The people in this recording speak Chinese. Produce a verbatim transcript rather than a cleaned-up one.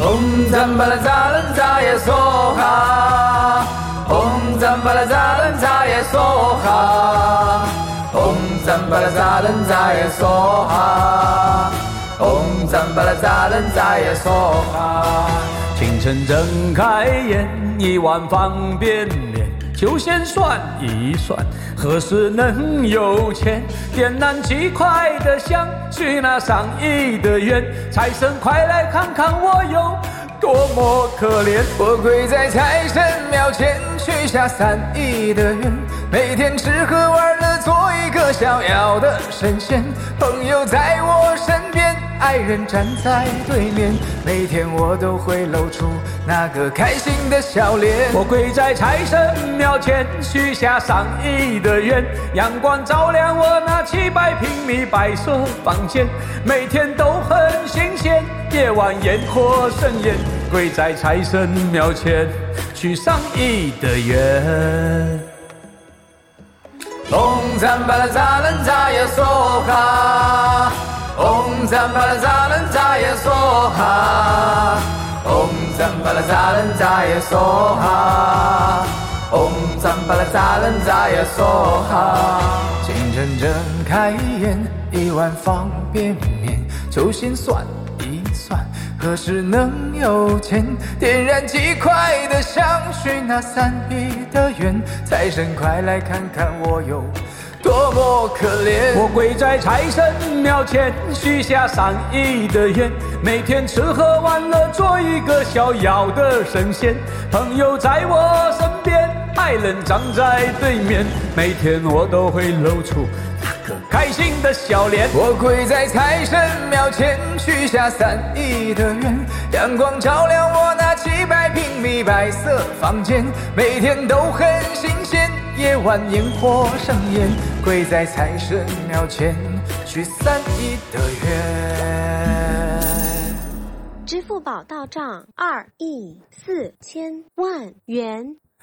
Om Zambala Zalan Zaya Soha Om Zambala Zalan Zaya Soha Om Zambala Zalan Zaya Soha Om Zambala Zalan Zaya Soha 清晨睁开眼，一碗方便面，就先算一算，何时能有钱？点燃几块的香，许那上亿的愿，财神快来看看我有多么可怜。我跪在财神庙前，许下三亿的愿，每天吃喝玩乐，做一个逍遥的神仙。朋友在我身边，爱人站在对面，每天我都会露出那个开心的笑脸。我跪在财神庙前，许下上亿的愿，阳光照亮我那七百平米白色房间，每天都很新鲜，夜晚烟火盛宴，跪在财神庙前，许上亿的愿。Om Zambala Zalan Zaya Soha Om Zambala Zalan Zaya Soha Om Zambala Zalan Zaya Soha Om Zambala Zalan Zaya Soha 清晨睁开眼，一碗方便面，就先算一算，何时能有钱？点燃几块的香，许那三亿的愿，财神快来看看我有多么可怜。我跪在财神庙前，许下上亿的愿，每天吃喝玩乐，做一个逍遥的神仙。朋友在我身边，爱人站在对面，每天我都会露出那个开心的笑脸。我跪在财神庙前，许下三亿的愿，阳光照亮我那七百平米白色房间，每天都很新鲜，夜晚烟火盛宴，跪在财神庙前，许三亿的愿。 支付宝到账二亿四千万元。